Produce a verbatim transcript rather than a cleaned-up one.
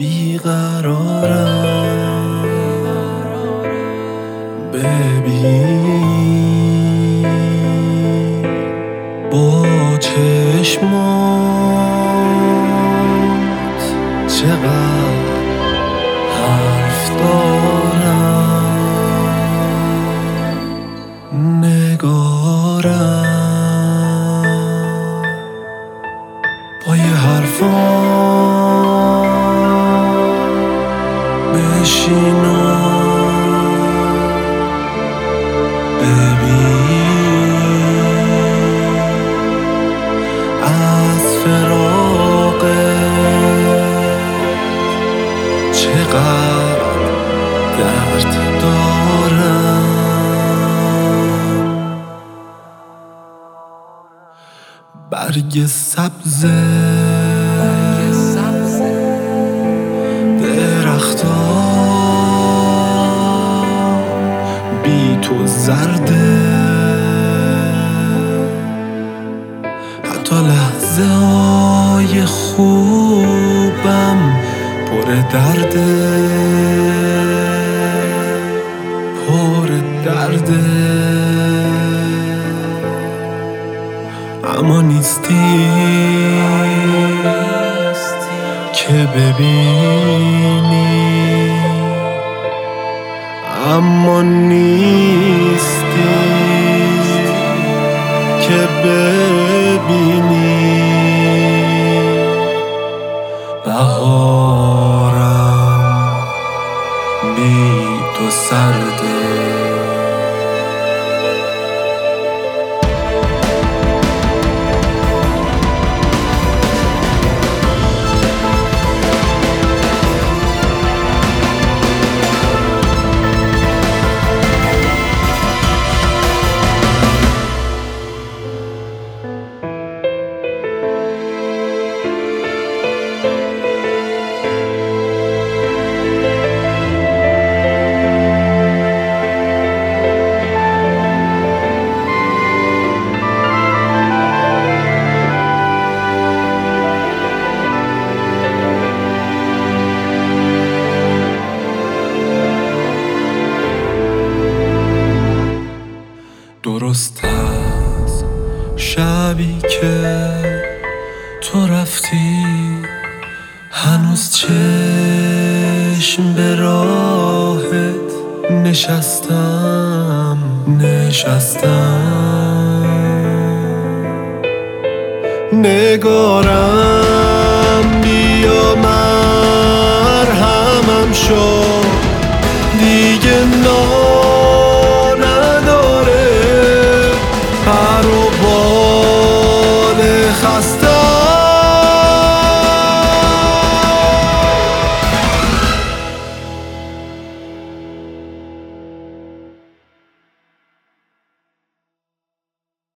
بیقرارم ببین با چشمات چقدر حرف دارم نگارم با یه حرفام بشینم از فراقت چقدر درد دارم برگ سبز درختان بی تو زرده حتی لحظه های خوبم پر درده پر درده اما نیستی که ببینی اما نیستی که ببینی بهارم بی تو سرده درست از شبی که تو رفتی هنوز چشم به راهت نشستم نشستم نگارم